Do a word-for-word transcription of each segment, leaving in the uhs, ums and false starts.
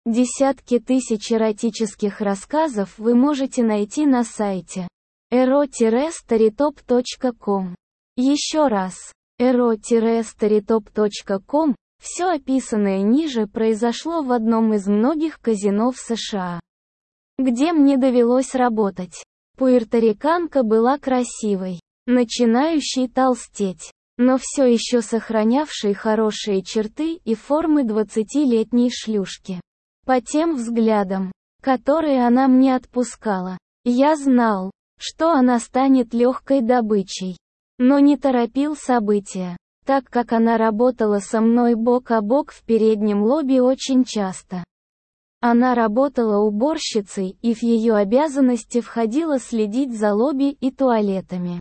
Десятки тысяч эротических рассказов вы можете найти на сайте эро старитоп точка ком. Еще раз, эро старитоп точка ком. Все описанное ниже произошло в одном из многих казино в США, где мне довелось работать. Пуэрториканка была красивой, начинающей толстеть, но все еще сохранявшей хорошие черты и формы двадцатилетней шлюшки. По тем взглядам, которые она мне отпускала, я знал, что она станет легкой добычей, но не торопил события, так как она работала со мной бок о бок в переднем лобби очень часто. Она работала уборщицей, и в ее обязанности входило следить за лобби и туалетами.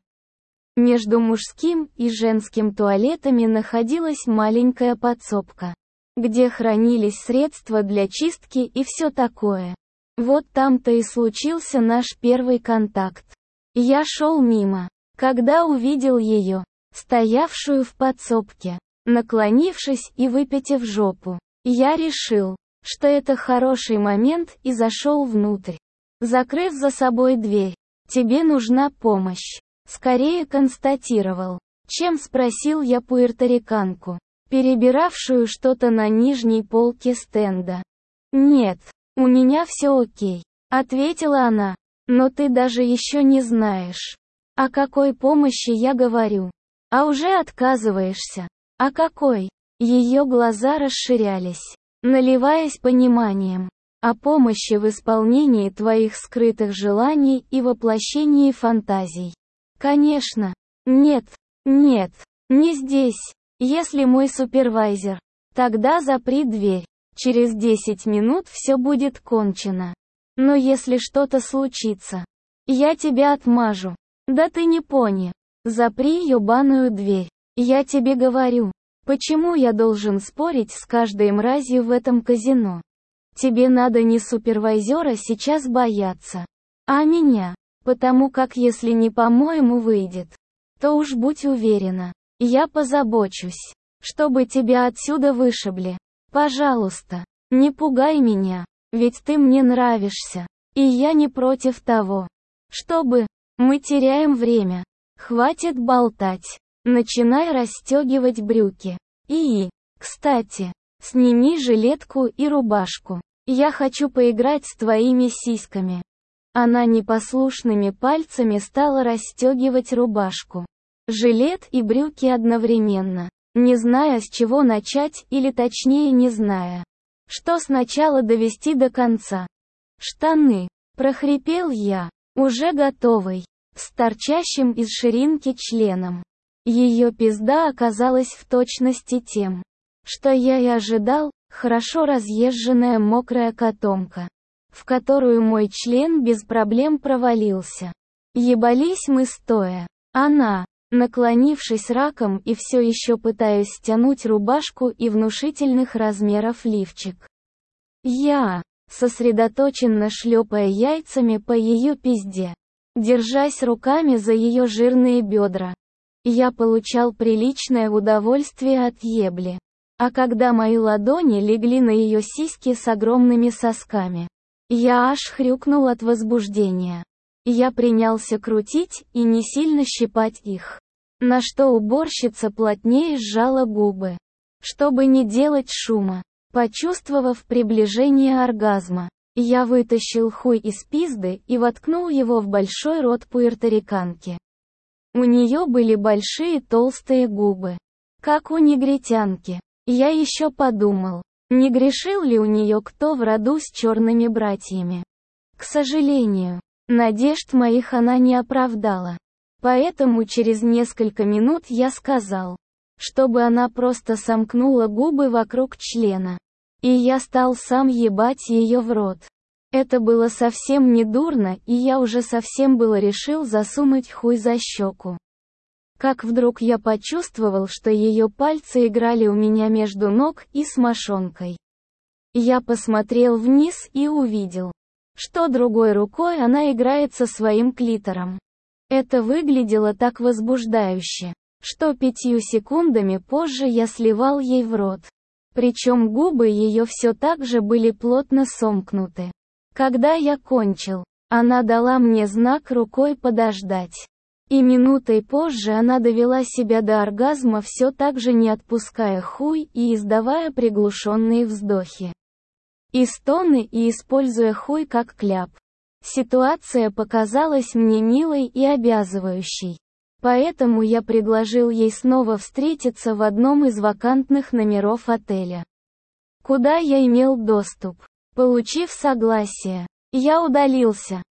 Между мужским и женским туалетами находилась маленькая подсобка, где хранились средства для чистки и все такое. Вот там-то и случился наш первый контакт. Я шел мимо, когда увидел ее, стоявшую в подсобке, наклонившись и выпятив жопу. Я решил, что это хороший момент, и зашел внутрь, закрыв за собой дверь. «Тебе нужна помощь», — скорее констатировал, чем спросил я пуэрториканку, перебиравшую что-то на нижней полке стенда. «Нет, у меня все окей», — ответила она, — «но ты даже еще не знаешь, о какой помощи я говорю. А уже отказываешься. О какой?» Ее глаза расширялись, наливаясь пониманием. «О помощи в исполнении твоих скрытых желаний и воплощении фантазий». «Конечно. Нет, нет, не здесь. Если мой супервайзер, тогда запри дверь. Через десять минут все будет кончено. Но если что-то случится, я тебя отмажу». «Да ты не пони. Запри ёбаную дверь. Я тебе говорю. Почему я должен спорить с каждой мразью в этом казино? Тебе надо не супервайзера сейчас бояться, а меня. Потому как если не по-моему выйдет, то уж будь уверена, я позабочусь, чтобы тебя отсюда вышибли. Пожалуйста, не пугай меня, ведь ты мне нравишься, и я не против того, чтобы... Мы теряем время. Хватит болтать. Начинай расстегивать брюки. И, кстати, сними жилетку и рубашку. Я хочу поиграть с твоими сиськами». Она непослушными пальцами стала расстегивать рубашку, жилет и брюки одновременно, не зная, с чего начать, или точнее не зная, что сначала довести до конца. «Штаны», — прохрипел я, уже готовый, с торчащим из ширинки членом. Ее пизда оказалась в точности тем, что я и ожидал, хорошо разъезженная мокрая котомка, в которую мой член без проблем провалился. Ебались мы стоя. Она, наклонившись раком и все еще пытаясь стянуть рубашку и внушительных размеров лифчик. Я, сосредоточенно шлепая яйцами по ее пизде, держась руками за ее жирные бедра. Я получал приличное удовольствие от ебли. А когда мои ладони легли на ее сиськи с огромными сосками, я аж хрюкнул от возбуждения. Я принялся крутить и не сильно щипать их, на что уборщица плотнее сжала губы, чтобы не делать шума. Почувствовав приближение оргазма, я вытащил хуй из пизды и воткнул его в большой рот пуэрториканки. У нее были большие толстые губы, как у негритянки. Я еще подумал, не грешил ли у нее кто в роду с черными братьями. К сожалению, надежд моих она не оправдала. Поэтому через несколько минут я сказал, чтобы она просто сомкнула губы вокруг члена. И я стал сам ебать ее в рот. Это было совсем не дурно, и я уже совсем было решил засунуть хуй за щеку. Как вдруг я почувствовал, что ее пальцы играли у меня между ног и с мошонкой. Я посмотрел вниз и увидел, что другой рукой она играет со своим клитором. Это выглядело так возбуждающе, что пятью секундами позже я сливал ей в рот. Причем губы ее все так же были плотно сомкнуты. Когда я кончил, она дала мне знак рукой подождать. И минутой позже она довела себя до оргазма, все так же не отпуская хуй и издавая приглушенные вздохи и стоны, и используя хуй как кляп. Ситуация показалась мне милой и обязывающей. Поэтому я предложил ей снова встретиться в одном из вакантных номеров отеля, куда я имел доступ. Получив согласие, я удалился.